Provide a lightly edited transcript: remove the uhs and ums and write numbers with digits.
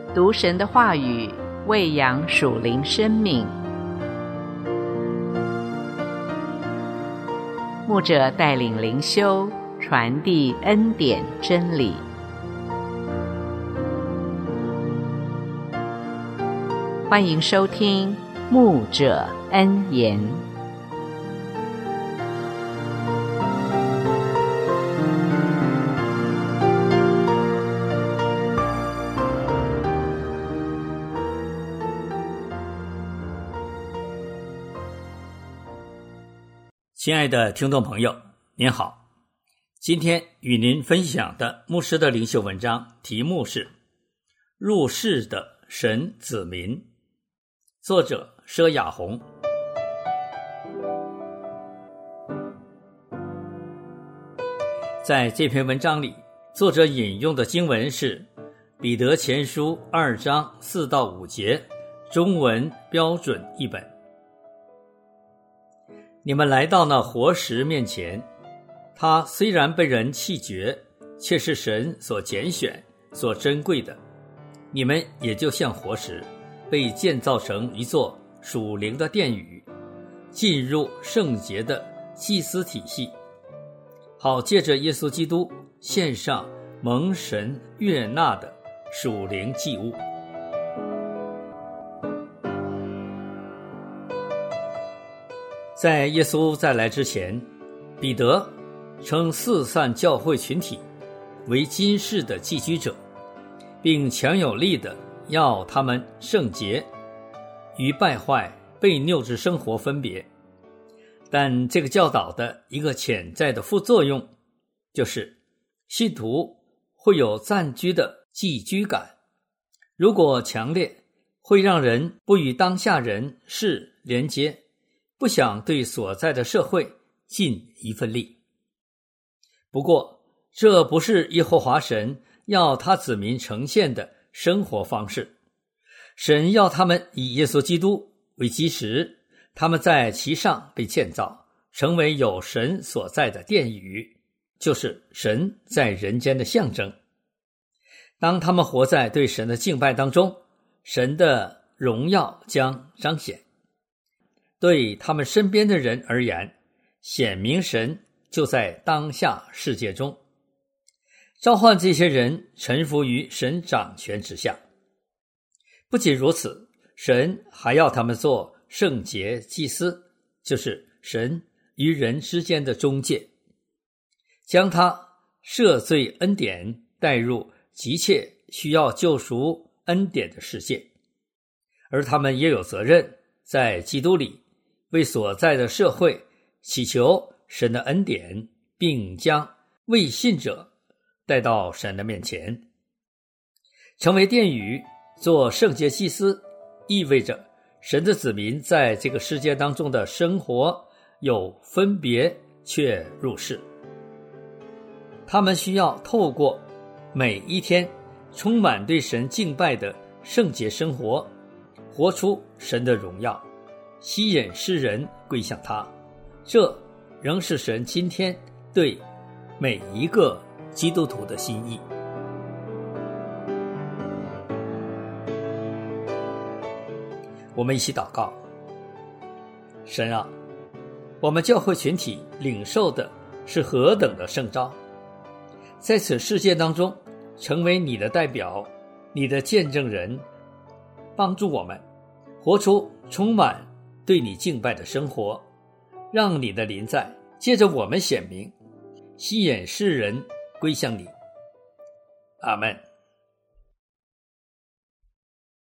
读神的话语，喂养属灵生命。牧者带领灵修，传递恩典真理。欢迎收听牧者恩言。 亲爱的听众朋友，您好，今天与您分享的牧师的灵修文章题目是入世的神子民，作者佘雅红。在这篇文章里，作者引用的经文是彼得前书2章4到5节，中文标准译本。你们来到那活石面前，他虽然被人弃绝，却是神所拣选、所珍贵的。你们也就像活石，被建造成一座属灵的殿宇，进入圣洁的祭司体系，好借着耶稣基督献上蒙神悦纳的属灵祭物。在耶稣再来之前，彼得称四散教会群体为今世的寄居者，并强有力地要他们圣洁，与败坏悖谬之生活分别。但这个教导的一个潜在的副作用，就是信徒会有暂居的寄居感，如果强烈，会让人不与当下人事连接，不想对所在的社会尽一份力。不过，这不是耶和华神要他子民呈现的生活方式。神要他们以耶稣基督为基石，他们在其上被建造，成为有神所在的殿宇，就是神在人间的象征。当他们活在对神的敬拜当中，神的荣耀将彰显。对他们身边的人而言，显明神就在当下世界中，召唤这些人臣服于神掌权之下。不仅如此，神还要他们做圣洁祭司，就是神与人之间的中介，将他赦罪恩典带入急切需要救赎恩典的世界。而他们也有责任在基督里为所在的社会祈求神的恩典，并将未信者带到神的面前。成为殿宇，做圣洁祭司，意味着神的子民在这个世界当中的生活有分别却入世。他们需要透过每一天充满对神敬拜的圣洁生活，活出神的荣耀，吸引世人归向他。这仍是神今天对每一个基督徒的心意。我们一起祷告。神啊，我们教会群体领受的是何等的圣召，在此世界当中成为你的代表，你的见证人，帮助我们活出充满对你敬拜的生活，让你的临在借着我们显明，吸引世人归向你。阿们。